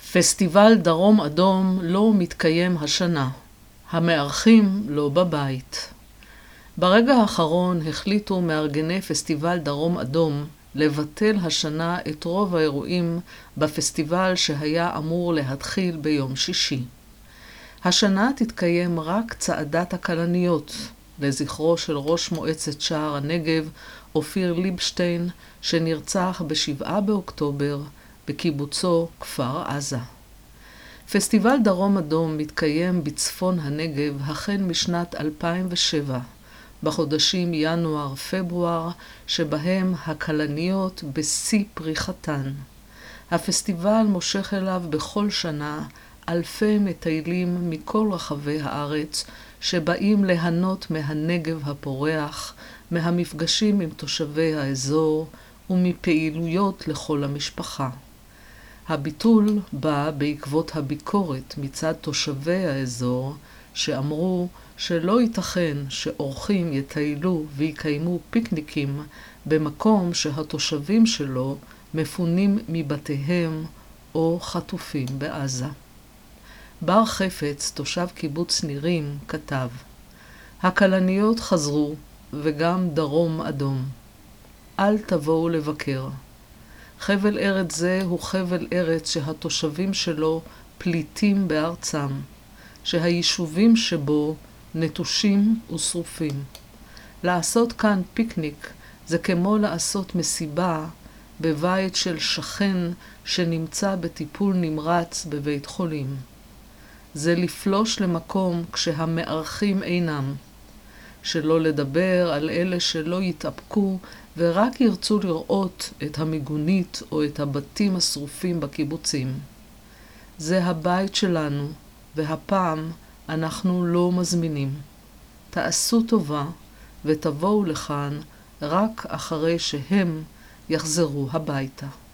פסטיבל דרום אדום לא מתקיים השנה. המארחים לא בבית. ברגע האחרון החליטו מארגני פסטיבל דרום אדום לבטל השנה את רוב האירועים בפסטיבל שהיה אמור להתחיל ביום שישי. השנה תתקיים רק צעדת הכלניות, לזכרו של ראש מועצת שער הנגב, אופיר ליבשטיין, שנרצח ב7 באוקטובר בקיבוצו כפר עזה. פסטיבל דרום אדום מתקיים בצפון הנגב החל משנת 2007, בחודשים ינואר-פברואר, שבהם הכלניות בשיא פריחתן. הפסטיבל מושך אליו בכל שנה אלפי מטיילים מכל רחבי הארץ, שבאים ליהנות מהנגב הפורח, מהמפגשים עם תושבי האזור ומפעילויות לכל המשפחה. הביטול בא בעקבות הביקורת מצד תושבי האזור, שאמרו שלא ייתכן שאורחים יטיילו ויקיימו פיקניקים במקום שהתושבים שלו מפונים מבתיהם או חטופים בעזה. בר חפץ, תושב קיבוץ נירים, כתב: הכלניות חזרו וגם דרום אדום. אל תבואו לבקר. חבל ארץ זה הוא חבל ארץ שהתושבים שלו פליטים בארצם, שהיישובים שבו נטושים ושרופים. לעשות כאן פיקניק זה כמו לעשות מסיבה בבית של שכן שנמצא בטיפול נמרץ בבית חולים. זה לפלוש למקום כשהמארחים אינם, שלא לדבר על אלה שלא יתאפקו ורק ירצו לראות את המיגונית או את הבתים השרופים בקיבוצים. זה הבית שלנו, והפעם אנחנו לא מזמינים. תעשו טובה ותבואו לכאן רק אחרי שהם יחזרו הביתה.